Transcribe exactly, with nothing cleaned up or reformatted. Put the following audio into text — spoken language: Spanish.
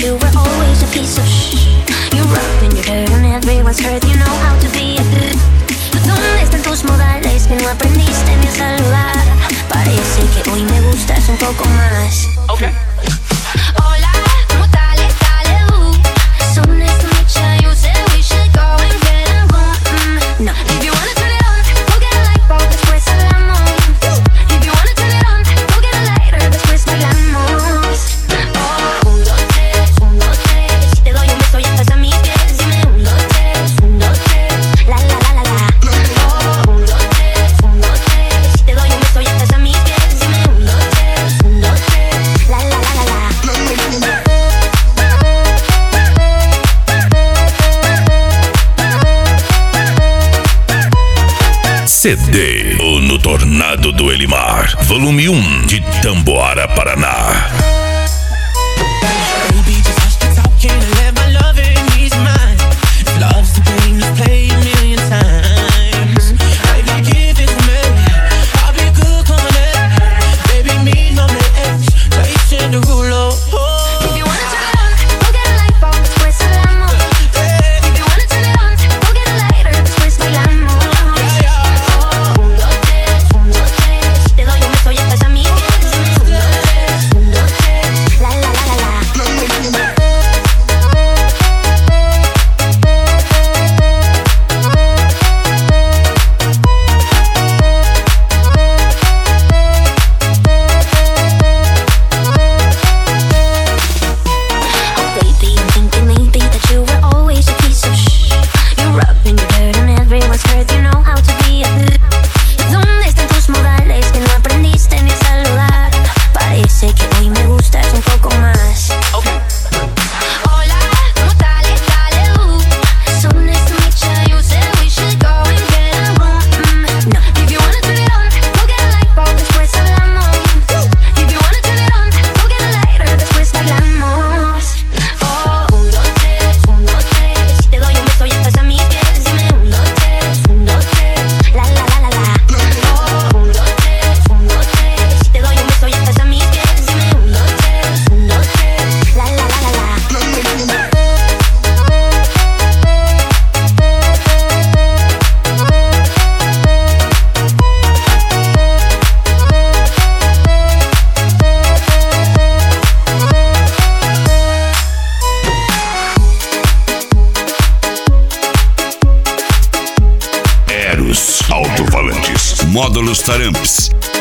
you were always a piece of shh. You're rough and you're hurt and everyone's hurt. You know how to be a good. ¿Dónde están tus modales que no aprendiste ni a saludar? Parece que hoy me gustas un poco más. Okay. Hola, ¿cómo tal? Dale, uh. So nice to meet ya. You said we should go and get a room. Mm, no, if you wanna turn it on, go get a light bulb, después hablamos. If you wanna turn it on, go get a lighter, después bailamos. Oh, un, dos, tres, un, dos, tres. Si te doy un beso y estás a mis pies, dime un, dos, tres, un, dos, tres. La, la, la, la, la. Oh, un, dos, tres, un, dos, tres. Si te doy un beso y estás a mis pies, dime un, dos, tres, un, dos, tres. La, la, la, la, la. C D ou no Tornado do Elimar, volume um de Tamboara, Paraná. Baby, just hush the talking and let my loving ease mine. If love's the game, let's play a million times. Baby, give it to me. I'll be good coming in. Baby, me no less. Chasing the ruler. Oh. If you wanna turn it on, go get a light bulb, después hablamos. If you wanna turn it on, go get a lighter, después bailamos. Oh, un, dos, tres, un, dos, tres. Te doy un beso y estás a mis pies. Dime un, dos, tres, un, dos, tres. La, la, la, la, la. Oh, baby, I'm thinking maybe that you were always a piece of shh. You're rough and you're hurt and everyone's hurt. You know how to be a good. ¿Dónde están tus modales que no aprendiste ni a saludar? Parece que hoy me gustas un poco más. Okay. Hola, ¿cómo tal? Dale, uh. So nice to meet ya. You said we should go and get a room. Mm, no, if you wanna turn it on, go get a light bulb, después hablamos. If you wanna turn it on, go get a lighter, después bailamos. Oh, un, dos, tres, un, dos, tres. Si te doy un beso y estás a mis pies, dime un, dos, tres, un, dos, tres. La, la, la, la, la. Oh, un, dos, tres, un, dos, tres. Si te doy un beso y estás a mis pies, dime un, dos, tres, un, dos, tres. La, la, la, la, la. Eros Alto-Falantes, módulos Taramps.